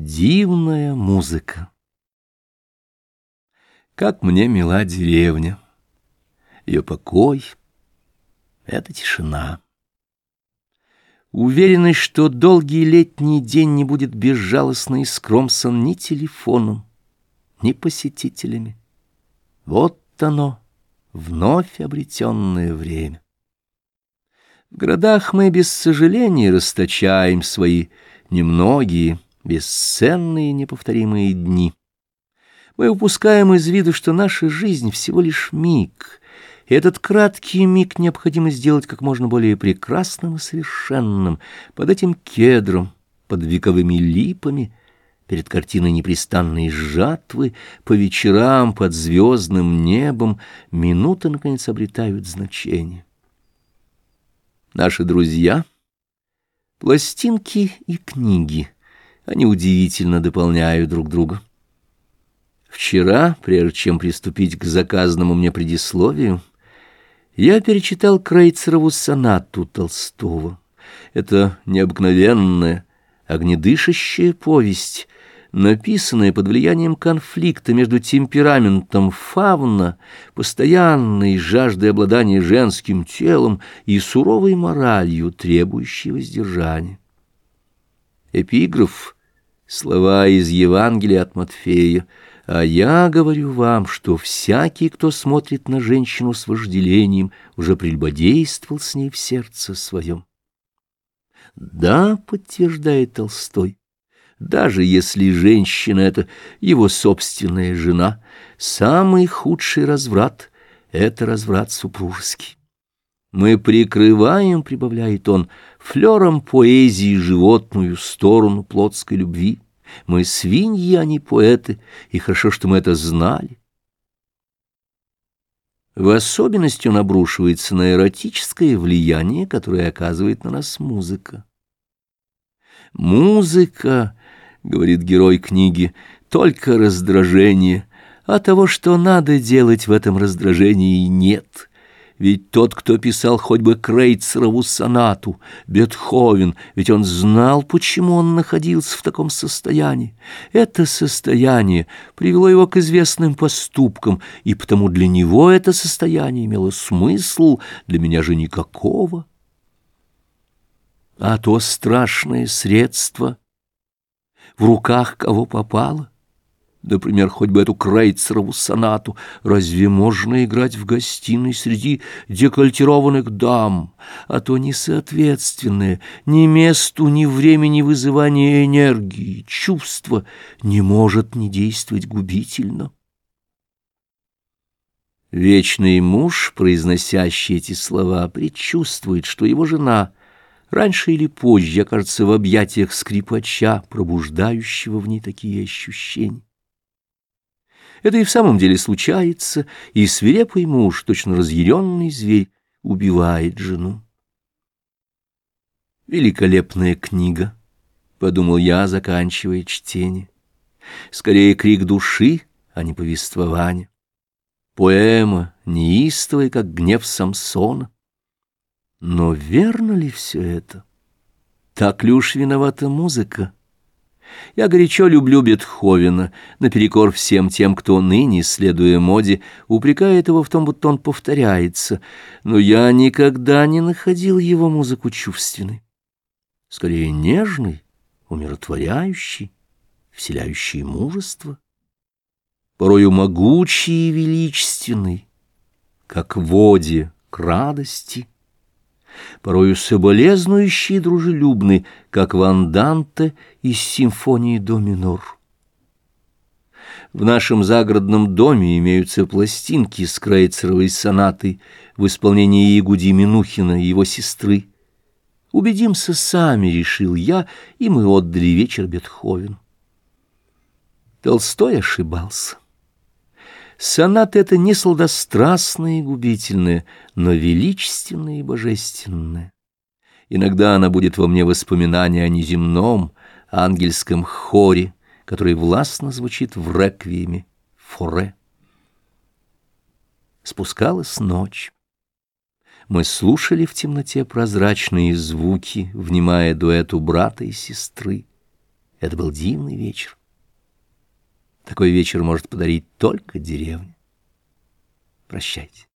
Дивная музыка. Как мне мила деревня, ее покой, эта тишина. Уверенность, что долгий летний день не будет безжалостно искромсан ни телефоном, ни посетителями. Вот оно, вновь обретенное время. В городах мы без сожаления расточаем свои немногие, бесценные, неповторимые дни. Мы упускаем из виду, что наша жизнь всего лишь миг, и этот краткий миг необходимо сделать как можно более прекрасным и совершенным, под этим кедром, под вековыми липами, перед картиной непрестанной жатвы, по вечерам под звездным небом минуты, наконец, обретают значение. Наши друзья — пластинки и книги, они удивительно дополняют друг друга. Вчера, прежде чем приступить к заказанному мне предисловию, я перечитал Крейцерову сонату Толстого. Это необыкновенная, огнедышащая повесть, написанная под влиянием конфликта между темпераментом фавна, постоянной жаждой обладания женским телом и суровой моралью, требующей воздержания. Эпиграф — слова из Евангелия от Матфея: «А я говорю вам, что всякий, кто смотрит на женщину с вожделением, уже прелюбодействовал с ней в сердце своем». Да, подтверждает Толстой, даже если женщина — это его собственная жена, самый худший разврат — это разврат супружеский. Мы прикрываем, прибавляет он, флером поэзии животную сторону плотской любви. Мы свиньи, а не поэты, и хорошо, что мы это знали. В особенности он обрушивается на эротическое влияние, которое оказывает на нас музыка. «Музыка, — говорит герой книги, — только раздражение, а того, что надо делать в этом раздражении, нет». Ведь тот, кто писал хоть бы Крейцерову сонату, Бетховен, ведь он знал, почему он находился в таком состоянии. Это состояние привело его к известным поступкам, и потому для него это состояние имело смысл, для меня же никакого. А то страшное средство в руках кого попало. Например, хоть бы эту Крейцерову сонату. Разве можно играть в гостиной среди декольтированных дам? А то несоответственное ни месту, ни времени вызывания энергии, чувства не может не действовать губительно. Вечный муж, произносящий эти слова, предчувствует, что его жена раньше или позже окажется в объятиях скрипача, пробуждающего в ней такие ощущения. Это и в самом деле случается, и свирепый муж, точно разъяренный зверь, убивает жену. «Великолепная книга», — подумал я, заканчивая чтение. «Скорее крик души, а не повествование. Поэма, неистовая, как гнев Самсона. Но верно ли все это? Так ли уж виновата музыка? Я горячо люблю Бетховена, наперекор всем тем, кто ныне, следуя моде, упрекает его в том, будто он повторяется, но я никогда не находил его музыку чувственной, скорее нежной, умиротворяющей, вселяющей мужество, порою могучей и величественной, как в оде к радости, порою соболезнующий и дружелюбный, как в анданте из симфонии до минор. В нашем загородном доме имеются пластинки с Крейцеровой сонатой в исполнении Ягуди Минухина и его сестры. Убедимся сами, решил я, и мы отдали вечер Бетховену. Толстой ошибался. Соната — это не сладострастная и губительная, но величественная и божественная. Иногда она будет во мне воспоминание о неземном ангельском хоре, который властно звучит в реквиеме Форе. Спускалась ночь. Мы слушали в темноте прозрачные звуки, внимая дуэту брата и сестры. Это был дивный вечер. Такой вечер может подарить только деревня. Прощайте.